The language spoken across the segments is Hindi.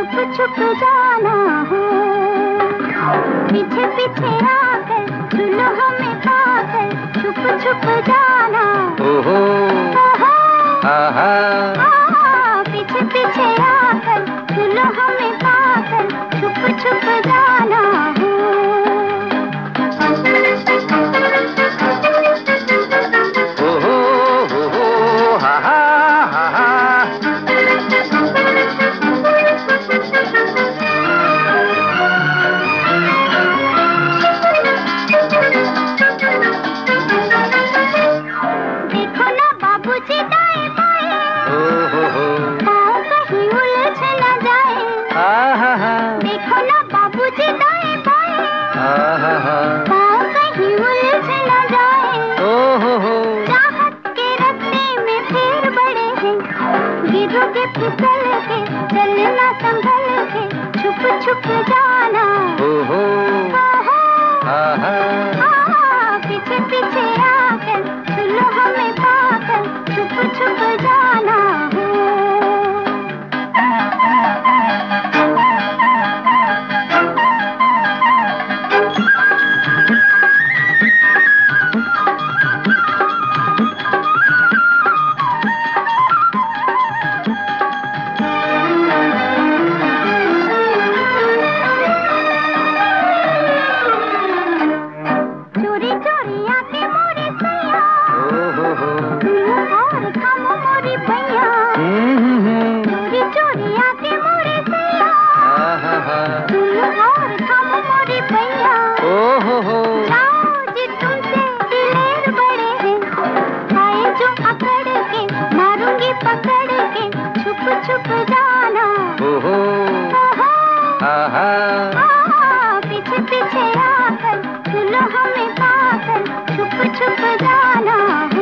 छुप छुप जाना हो, पीछे पीछे आकर चुनो हमें पाकर छुप छुप जाना। ओहो आहा पीछे पीछे आकर चुनो हमें पाकर छुप छुप जाना हो। देखो ना बाबूजी दाएं बाएं, पाँव कहीं उलझ न जाए। चाहत के रास्ते में फिर बड़े हैं, गिरोगे फिसल के चलना संभल के छुप छुप जाना। पीछे पीछे आकर चुनो हमें पाकर छुप छुप जाना हो। मारूंगी पकड़ के छुप छुप जाना। पीछे पीछे आकर चुनो हमें पाकर छुप छुप जाना हो।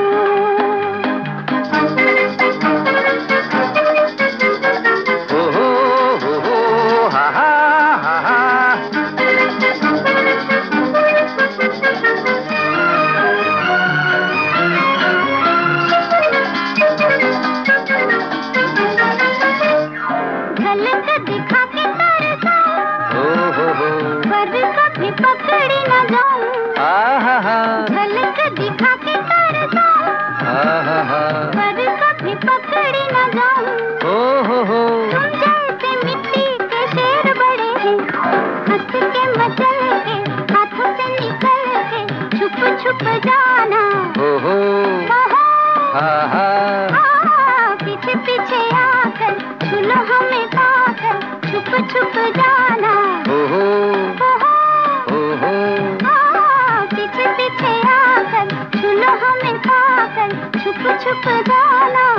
झलक दिखा के तरसा, पर कभी पकड़ी न जाऊं। झलक दिखा के तरसा, पर कभी पकड़ी न जाऊं। तुम जैसे मिट्टी के शेर बड़े हैं, हंस के मचल के हाथों से निकल के छुप छुप जाना। पीछे पीछे आकर चुनो हमें पाकर छुप छुप जाना। पीछे पीछे आकर चुनो हमें पाकर छुप छुप जाना।